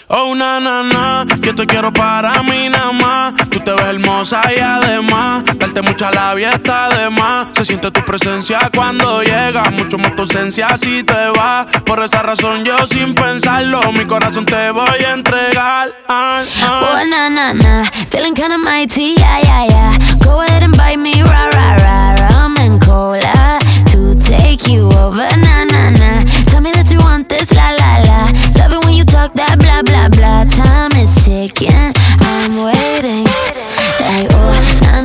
Oh, na, yo te quiero para mí nada más. Tú te ves hermosa y además darte mucha labia está de más. Se siente tu presencia cuando llega, mucho más tu ausencia si te vas. Por esa razón yo sin pensarlo, mi corazón te voy a entregar. Oh, na, feeling kinda mighty, yeah. Go ahead and bite me, ra, rum and cola to take you over, na. Tell me that you want this, la. Love it when you talk that blah, blah, blah. Time is ticking, I'm waiting. Like, oh, na.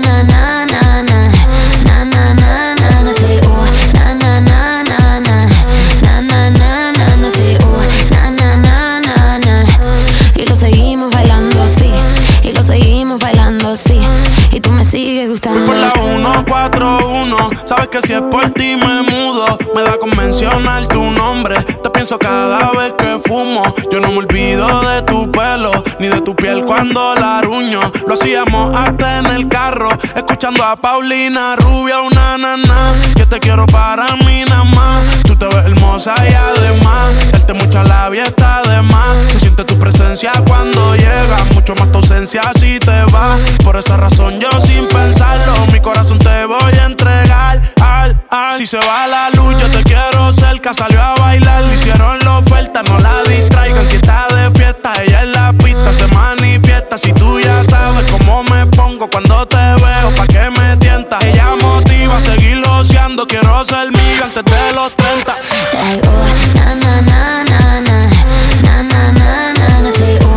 Say, oh, na. Say, oh, na. Y lo seguimos bailando así, y lo seguimos bailando así. Y tú me sigues gustando. Voy por la 141, sabes que si es por ti me mudo. Me da con mencionar tu nombre, te pienso cada vez que fumo. Yo no me olvido de tu pelo, ni de tu piel cuando la ruño. Lo hacíamos hasta en el carro, escuchando a Paulina Rubia, una nana. Yo te quiero para mí nada más. Tú te ves hermosa y además darte mucha labia está de más. Se siente tu presencia cuando llega, mucho más tu ausencia si te vas. Por esa razón yo sin pensarlo, mi corazón te voy a entregar. Si se va la luz yo te quiero cerca. Salió a bailar, le hicieron la oferta, no la distraigan. Si está de fiesta, ella en la pista se manifiesta. Si tú ya sabes cómo me pongo cuando te veo, pa' que me tientas. Ella motiva a seguir loceando, quiero ser mía antes de los 30. Ay, oh, na. Say, oh,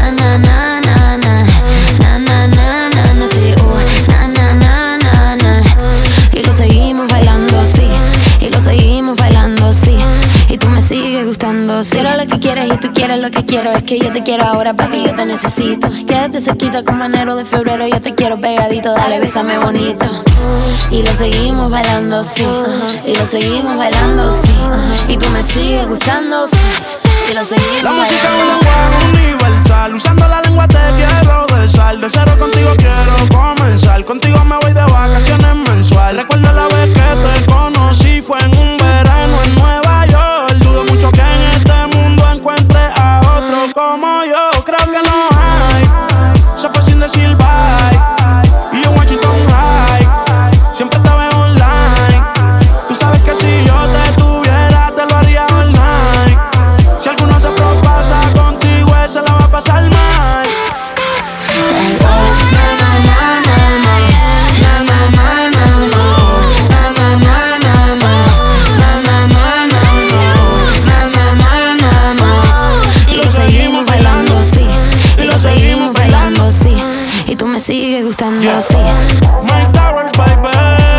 na. Say, oh, na. Y lo seguimos bailando así, y lo seguimos bailando así. Y tú me sigues gustando, sí. Quiero lo que quieres y tú quieres lo que quiero. Es que yo te quiero ahora, papi, yo te necesito. Quédate cerquita como enero de febrero. Yo te quiero pegadito, dale, bésame bonito. Y lo seguimos bailando así, y lo seguimos bailando así. Y tú me sigues gustando, sí. Y lo seguimos la música es un bailando. lenguaje universal, usando la lengua te quiero besar. De cero contigo quiero comenzar, contigo me voy de vacaciones mensual. Recuerdo la vez que te conocí, fue en un verano en Nueva York. Dudo mucho que en este mundo encuentre a otro como yo. Creo que no hay, se fue sin decir bye. Y yo en Washington High, siempre te veo online. Tú sabes que si yo te tuviera te lo haría all night. Si alguno se propasa contigo, ese la va a pasar mal. Y lo seguimos bailando así, y lo seguimos bailando así. Y tú me sigues gustando así. My Towers, baby.